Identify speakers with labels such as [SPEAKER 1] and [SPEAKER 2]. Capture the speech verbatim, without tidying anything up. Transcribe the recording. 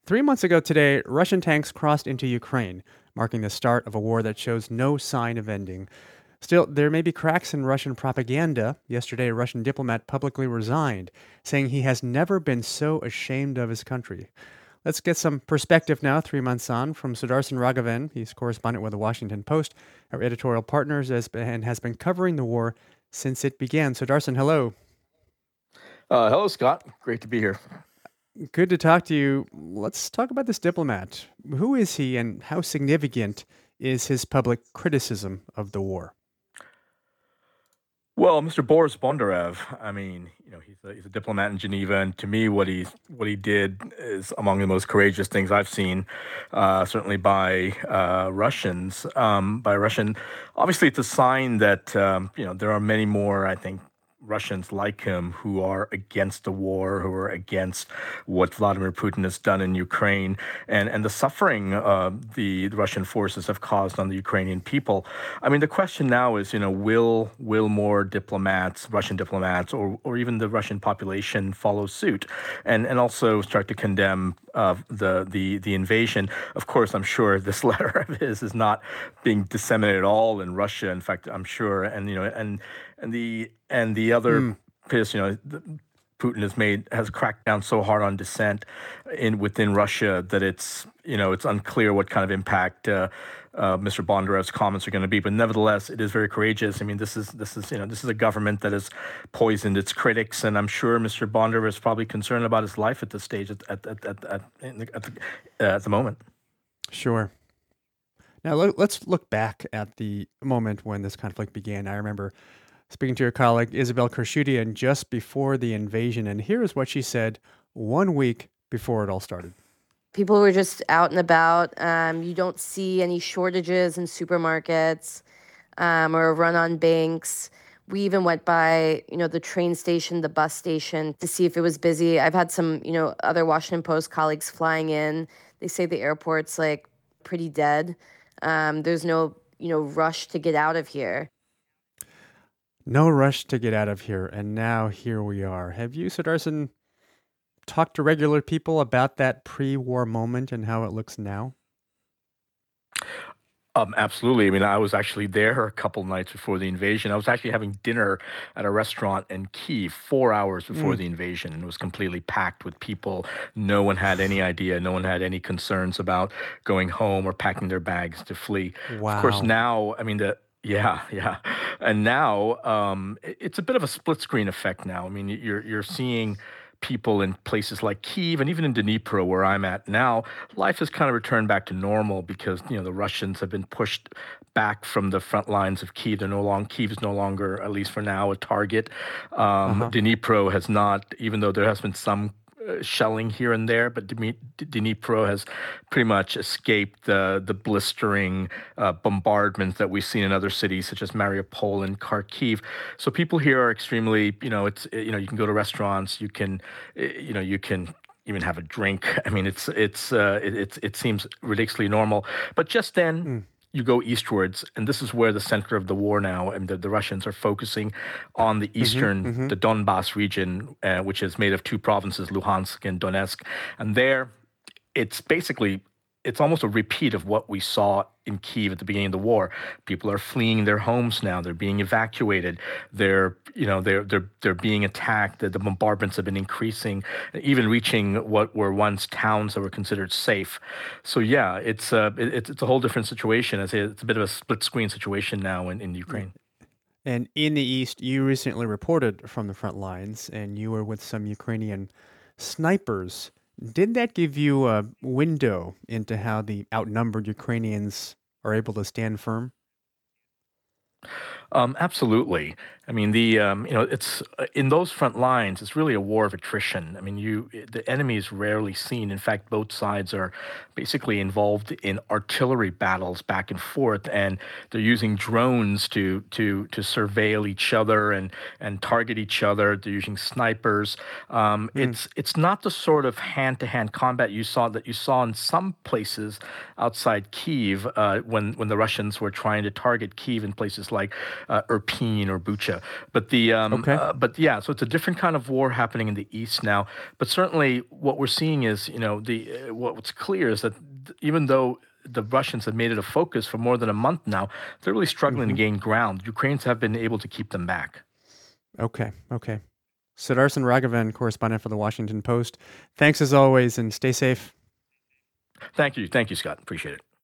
[SPEAKER 1] Three months ago today, Russian tanks crossed into Ukraine, marking the start of a war that shows no sign of ending. Still, there may be cracks in Russian propaganda. Yesterday, a Russian diplomat publicly resigned, saying he has never been so ashamed of his country. Let's get some perspective now, three months on, from Sudarshan Raghavan. He's correspondent with the Washington Post, our editorial partners, has been, and has been covering the war since it began. Sudarshan, hello.
[SPEAKER 2] Uh, hello, Scott. Great to be here.
[SPEAKER 1] Good to talk to you. Let's talk about this diplomat. Who is he and how significant is his public criticism of the war?
[SPEAKER 2] Well, Mister Boris Bondarev, I mean, you know, he's a, he's a diplomat in Geneva, and to me, what he what he did is among the most courageous things I've seen, uh, certainly by uh, Russians, um, by Russian. Obviously, it's a sign that um, you know there are many more, I think, Russians like him who are against the war, who are against what Vladimir Putin has done in Ukraine, and, and the suffering uh, the, the Russian forces have caused on the Ukrainian people. I mean, the question now is, you know, will will more diplomats, Russian diplomats, or or even the Russian population follow suit, and and also start to condemn uh, the the the invasion? Of course, I'm sure this letter of his is not being disseminated at all in Russia. In fact, I'm sure, and you know, and and the and the other
[SPEAKER 1] Mm.
[SPEAKER 2] piece, you know, Putin has made has cracked down so hard on dissent in within Russia that it's you know it's unclear what kind of impact uh, uh, Mister Bondarev's comments are going to be. But nevertheless, it is very courageous. I mean, this is this is you know this is a government that has poisoned its critics, and I'm sure Mister Bondarev is probably concerned about his life at this stage at at at at, at, the, at, the, uh, at the moment.
[SPEAKER 1] Sure. Now let, let's look back at the moment when this conflict began. I remember speaking to your colleague Isabel Kershudian just before the invasion, and here is what she said one week before it all started.
[SPEAKER 3] People were just out and about. Um, you don't see any shortages in supermarkets um, or a run on banks. We even went by, you know, the train station, the bus station to see if it was busy. I've had some, you know, other Washington Post colleagues flying in. They say the airport's like pretty dead. Um, there's no, you know, rush to get out of here.
[SPEAKER 1] No rush to get out of here, and now here we are. Have you, Sudarshan, talked to regular people about that pre-war moment and how it looks now?
[SPEAKER 2] Um, absolutely. I mean, I was actually there a couple nights before the invasion. I was actually having dinner at a restaurant in Kyiv four hours before
[SPEAKER 1] Mm.
[SPEAKER 2] the invasion, and it was completely packed with people. No one had any idea. No one had any concerns about going home or packing their bags to flee. Of course,
[SPEAKER 1] Wow.
[SPEAKER 2] now, I mean, the yeah, yeah, and now um, i- it's a bit of a split screen effect. Now, I mean, you're you're seeing people in places like Kyiv and even in Dnipro, where I'm at now, life has kind of returned back to normal because you know the Russians have been pushed back from the front lines of Kyiv. They're no longer Kyiv is no longer, at least for now, a target. Um,
[SPEAKER 1] Uh-huh.
[SPEAKER 2] Dnipro has not, even though there has been some uh, shelling here and there, but Dmi- D- Dnipro has pretty much escaped the the blistering uh, bombardments that we've seen in other cities such as Mariupol and Kharkiv. So people here are extremely, you know, it's you know you can go to restaurants, you can, uh, you know, you can even have a drink. I mean, it's it's uh, it, it's it seems ridiculously normal. But just then,
[SPEAKER 1] Mm.
[SPEAKER 2] you go eastwards, and this is where the center of the war now, and the, the Russians are focusing on the
[SPEAKER 1] Mm-hmm.
[SPEAKER 2] eastern,
[SPEAKER 1] Mm-hmm.
[SPEAKER 2] the Donbas region, uh, which is made of two provinces, Luhansk and Donetsk. And there, it's basically it's almost a repeat of what we saw in Kiev at the beginning of the war. People are fleeing their homes now. They're being evacuated. They're you know they're they're they're being attacked. The, the bombardments have been increasing, even reaching what were once towns that were considered safe. So yeah, it's uh, it, it's it's a whole different situation. I say it's a bit of a split screen situation now in, in
[SPEAKER 1] Yeah.
[SPEAKER 2] Ukraine.
[SPEAKER 1] And in the East, you recently reported from the front lines, and you were with some Ukrainian snipers. Did that give you a window into how the outnumbered Ukrainians are able to stand firm?
[SPEAKER 2] Um, absolutely. I mean, the um, you know, it's uh, in those front lines. It's really a war of attrition. I mean, you the enemy is rarely seen. In fact, both sides are basically involved in artillery battles back and forth, and they're using drones to to to surveil each other and and target each other. They're using snipers. Um,
[SPEAKER 1] Mm.
[SPEAKER 2] it's it's not the sort of hand-to-hand combat you saw that you saw in some places outside Kiev uh, when when the Russians were trying to target Kiev in places like uh, Irpin or Bucha. But the um,
[SPEAKER 1] Okay.
[SPEAKER 2] uh, but yeah, so it's a different kind of war happening in the east now. But certainly, what we're seeing is, you know, the uh, what's clear is that th- even though the Russians have made it a focus for more than a month now, they're really struggling
[SPEAKER 1] hmm
[SPEAKER 2] to gain ground. Ukrainians have been able to keep them back.
[SPEAKER 1] Okay. Okay. Sudarshan Raghavan, correspondent for the Washington Post. Thanks as always, and stay safe.
[SPEAKER 2] Thank you. Thank you, Scott. Appreciate it.